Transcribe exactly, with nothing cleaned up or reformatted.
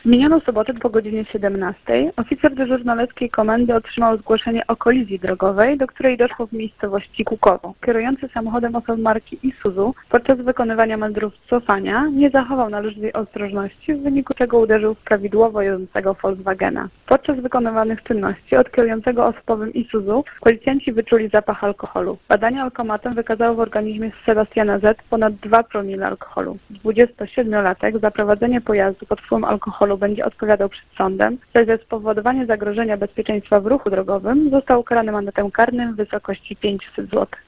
W minioną sobotę po godzinie siedemnastej oficer dyżurny Leskiej Komendy otrzymał zgłoszenie o kolizji drogowej, do której doszło w miejscowości Kukowo. Kierujący samochodem osoby marki Isuzu podczas wykonywania manewrów cofania nie zachował należytej ostrożności, w wyniku czego uderzył w prawidłowo jadącego Volkswagena. Podczas wykonywanych czynności od kierującego osobowym Isuzu policjanci wyczuli zapach alkoholu. Badanie alkomatem wykazało w organizmie Sebastiana Z ponad dwa promile alkoholu. dwudziestosiedmiolatek za prowadzenie pojazdu pod wpływem alkoholu będzie odpowiadał przed sądem, zaś za spowodowanie zagrożenia bezpieczeństwa w ruchu drogowym został ukarany mandatem karnym w wysokości pięćset złotych.